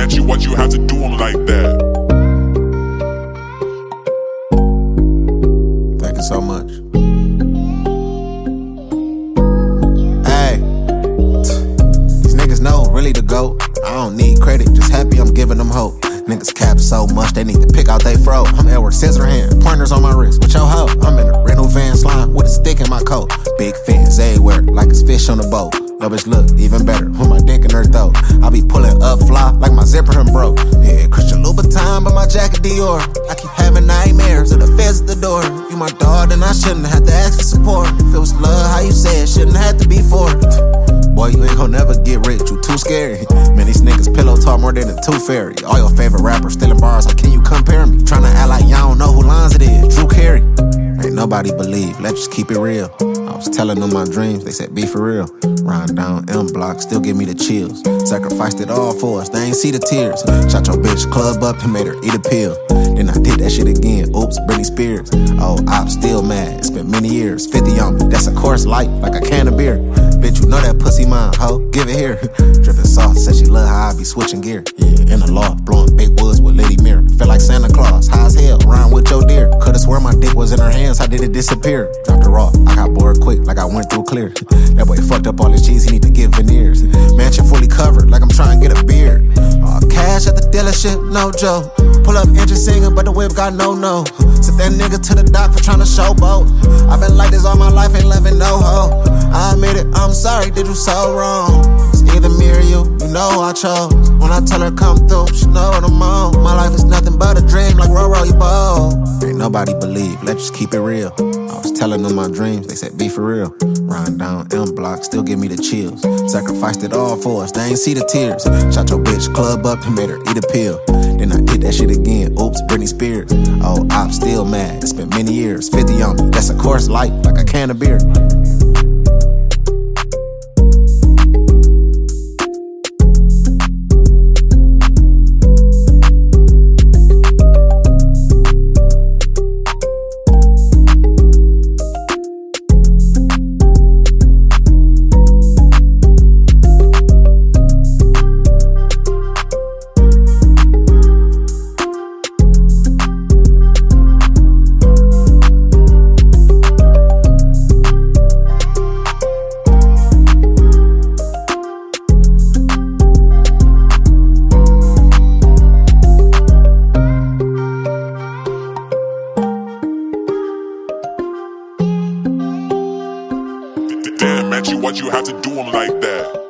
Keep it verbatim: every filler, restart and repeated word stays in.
at you, what you have to do them like that. Thank you so much. Hey, these niggas know really the GOAT. I don't need credit, just happy I'm giving them hope. Niggas cap so much, they need to pick out they fro. I'm Edward Scissorhand, pointers on my wrist with your hoe. I'm in a rental van slime with a stick in my coat. Big fins everywhere, like it's fish on the boat. Yo, bitch look even better with my dick in her throat. I be pulling up fly like my zipper done broke. Yeah, Christian Louboutin, but my jacket Dior. I keep having nightmares of the feds at the door. If you my dog, then I shouldn't have to ask for support. If it was love, how you say it, shouldn't have to be for it. Boy, you ain't gon' never get rich, you too scary. Man, these niggas pillow talk more than a tooth fairy. All your favorite rappers stealing bars, how can you compare me? Tryna act like y'all don't know who lines it is. Drew Carey. Ain't nobody believe, let's just keep it real. I was telling them my dreams, they said be for real. Riding down M Block, still give me the chills. Sacrificed it all for us, they ain't see the tears. Shot your bitch club up and made her eat a pill. Then I did that shit again, oops, Britney Spears. Oh, I'm still mad, it's been many years. fifty on me, that's a course light, like a can of beer. Bitch, you know that pussy mine, ho, give it here. Drippin' sauce, said she love how I be switching gear. Yeah, in the loft, blowing big woods with Lady Mirror. Feel like Santa Claus, high as hell, rhyme with your deer. Coulda swear my dick was in her hands, how did it disappear? Dropped her off, I got bored quick, like I went through clear. That boy fucked up all his cheese, he need to get veneers. Mansion fully covered, like I'm trying to get a beard. All cash at the dealership, no joke. Pull up engine singing, but the whip got no no. Sent that nigga to the dock for tryna showboat. I been like this all my life, ain't loving no hoe. I admit it, I'm sorry, did you so wrong? It's either me or you, you know who I chose. When I tell her come through, she know what I'm on. My life is nothing but a dream, like roll, roll your boat. Ain't nobody believe, let's just keep it real. I was telling them my dreams, they said be for real. Riding down M Block, still give me the chills. Sacrificed it all for us, they ain't see the tears. Shot your bitch club up and made her eat a pill. Then I did that shit again, oops, Britney Spears. Oh, I'm still mad, it's been many years. fifty on me, that's a course light, like a can of beer. Damn at you, what you have to do them like that.